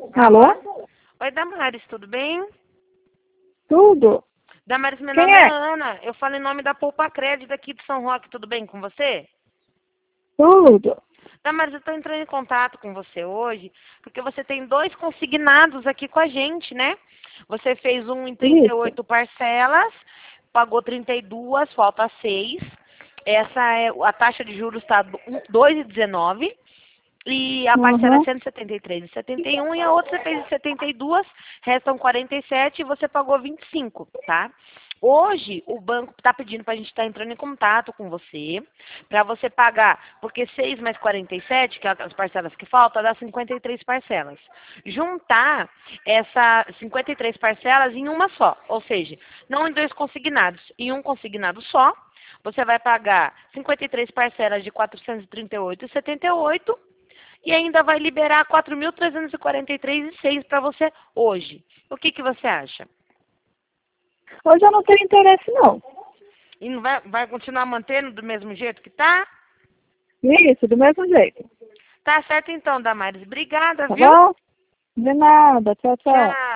Alô? Oi, Damares, tudo bem? Tudo? Damares, meu Quem nome é é? Ana. Eu falo em nome da Poupa Crédito aqui de São Roque, tudo bem com você? Tudo. Damares, eu estou entrando em contato com você hoje porque você tem 2 consignados aqui com a gente, né? Você fez um em Isso. 38 parcelas, pagou 32, falta 6. Essa é a taxa de juros está 2,19 e a parcela é Uhum. 173,71 e a outra você fez em 72, restam 47 e você pagou 25, tá? Hoje o banco está pedindo para a gente estar entrando em contato com você, para você pagar, porque 6 mais 47, que é as parcelas que faltam, dá 53 parcelas. Juntar essas 53 parcelas em uma só, ou seja, não em 2 consignados, em um consignado só, você vai pagar 53 parcelas de 438,78 e ainda vai liberar 4.343,06 para você hoje. O que você acha? Hoje eu não tenho interesse, não. E não vai continuar mantendo do mesmo jeito que tá? Isso, do mesmo jeito. Tá certo então, Damares. Obrigada, Tá viu? bom? De nada. Tchau, tchau. Tchau.